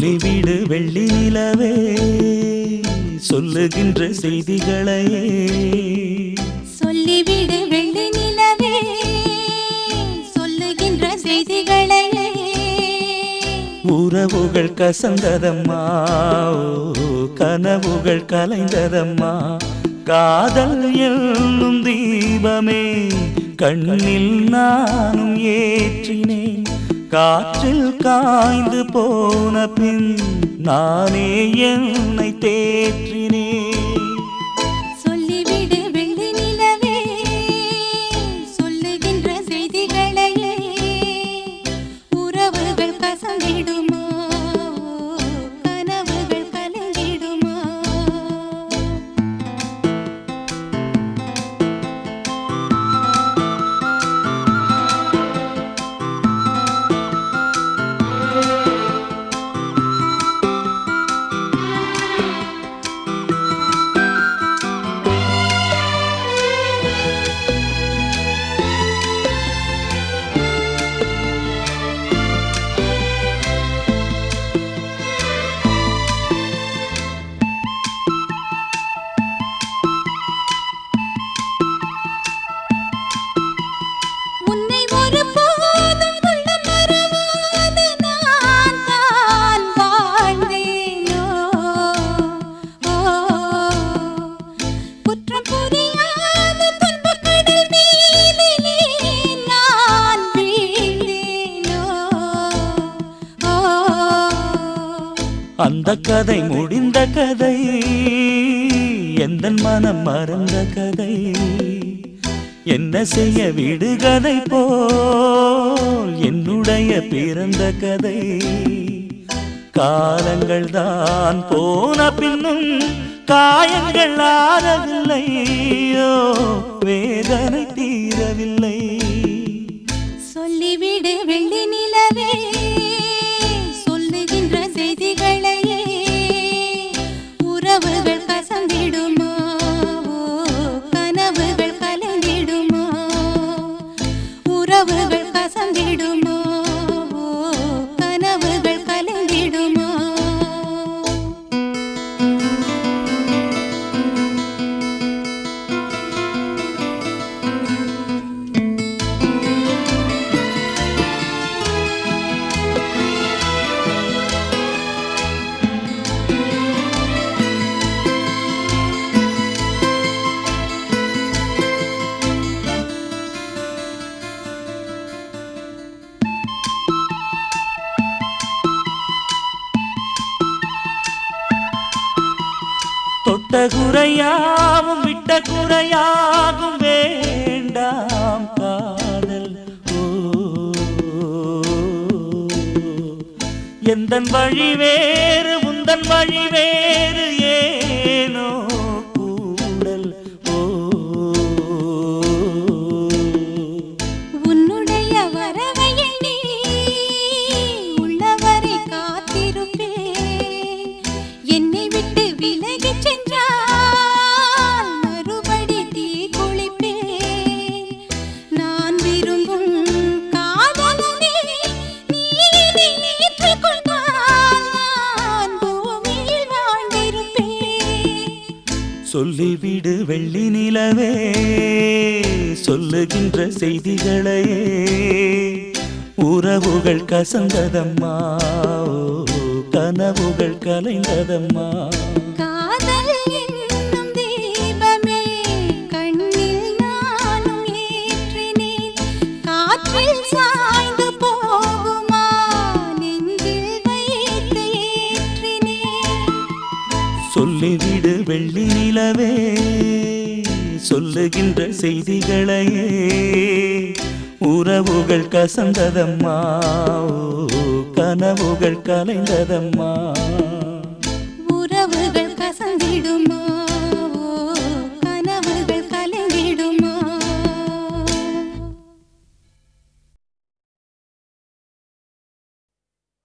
சொல்லிவிடு வெள்ளி நிலவே சொல்லுகின்ற செய்திகளையே சொல்லிவிடு வெள்ளி நிலவே சொல்லுகின்ற செய்திகளையே உறவுகள் கசந்ததம்மா கனவுகள் கலைந்ததம்மா காதல் என்னும் தீபமே கண்ணில் நானும் ஏற்றினேன் காற்றில் காய்ந்து போன பின் நானே என்னை தேற்றினேன் சொல்லிவிடு வெள்ளி நிலவே சொல்லுகின்ற செய்திகளையே உறவுகள் கசந்திடுமா கனவுகள் கலந்திடுமா அந்த கதை முடிந்த கதை எந்தன் மனம் மறந்த கதை என்ன செய்ய விடுகதை போல் என்னுடைய பிறந்த கதை காலங்கள் தான் போன பின்னும் காயங்கள் ஆறவில்லையோ வேதனை தீரவில்லை சொல்லிவிடு வெள்ளி நிலவே சொல்லுகின்ற செய்திகளையே உறவுகள் கசந்திடுமா கனவுகள் கலந்திடுமா உறவுகள் கசந்திடுமா கனவுகள் கலந்திடுமா தொட்ட குறையாவும் விட்ட குறையாகும் வேண்டாம் காதல் எந்தன் வழி வேறு உந்தன் வழி வேறு ஏனோ கூடல் உன்னுடைய வரவை எண்ணி உள்ளவரை காத்திருப்பேன் என்னை விட்டு விலகிச் சென்றால் மறுபடி தீ குளிப்பேன் நான் விரும்பும் காதலனே நீ இதை ஏற்றுக்கொண்டால் நான் பூமியில் வாழ்ந்திருப்பேன் சொல்லிவிடு வெள்ளி நிலவே சொல்லுகின்ற செய்திகளையே உறவுகள் கசந்ததம்மா கனவுகள் கலைந்ததம்மா காதல் என்னும் தீபமே கண்ணில் நானும் ஏற்றினேன் காற்றில் சாய்ந்து போகுமா நெஞ்சில் வைத்து ஏற்றினேன் சொல்லிவிடு வெள்ளி நிலவே சொல்லுகின்ற செய்திகளையே உறவுகள் கசந்ததம்மா கனவுகள் கலைந்ததம்மா